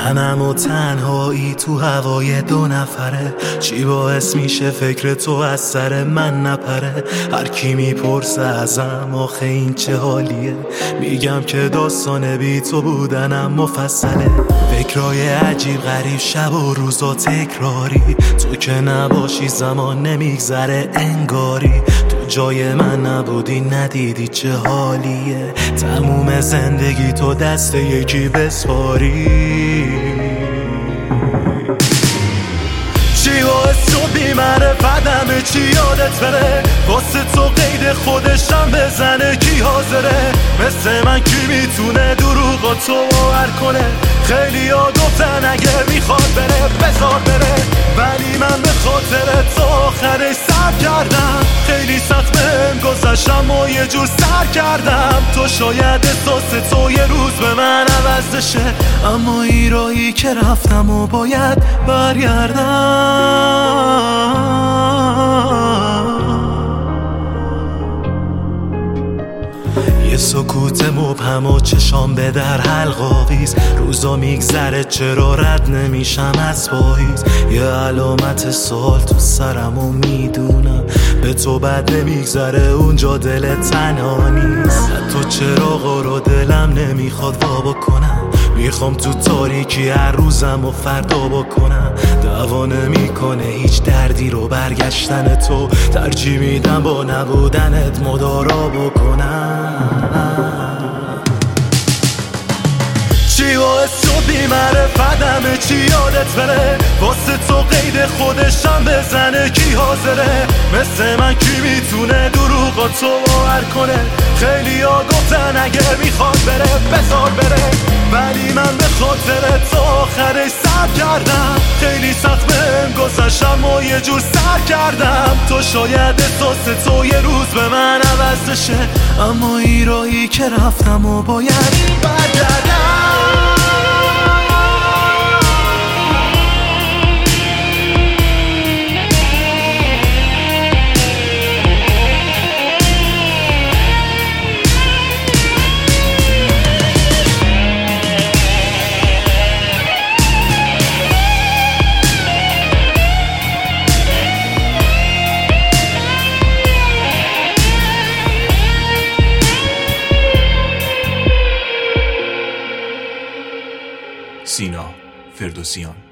تنم و تنهایی تو هوای دو نفره، چی باعث میشه فکر تو از سر من نپره؟ هر کی میپرسه ازم آخه این چه حالیه، میگم که داستان بی تو بودنم مفصله. فکرای عجیب غریب شب و روزا تکراری، تو که نباشی زمان نمیگذره انگاری. تو جای من نبودی ندیدی چه حالیه، تموم زندگی تو دست یکی بسپاری. چی باعث شد بی‌معرفتم چی یادت بره، واسه تو قید خودشم بزنه کی حاضره؟ مثل من کی میتونه دروغا تو باور کنه؟ خیلی ها گفتن اگه میخواد بره بذار بره، ولی من به خاطر تو آخرش صبر کردم. خیلی سخت بهم گذشت اما یه جور سر کردم. تو شاید احساس تو یه روز به من عوض بشه، اما این راهی که رفتم و باید برگردم. یه سکوت مبهم و چشام به در حلقاویز، روزا میگذره چرا رد نمیشم از پاییز. یه علامت سوال تو سرم و میدونم به تو بد نمیگذره اونجا دلت تنها نیست. حتی چراغا رو دلم نمیخواد وا بکنم، میخوام تو تاریکی هر روزم و فردا بکنم. دعوا نمیکنه هیچ دردی رو برگشتن تو، ترجیح میدم با نبودنت مدارا بکنم. چی باعث شد بی‌معرفتم چی یادت بره، واسه تو قید خودشم بزنه کی حاضره؟ مثل من کی میتونه دروغا تو باور کنه؟ خیلی ها گفتن اگه میخواد بره بذار بره، ولی من به خاطر تو آخرش صبر کردم. خیلی سخت بهم گذشت اما یه جور سر کردم. تو شاید احساس تو یه روز به من عوض بشه، اما این راهی که رفتم و باید برگردم. سینا فردوسیان.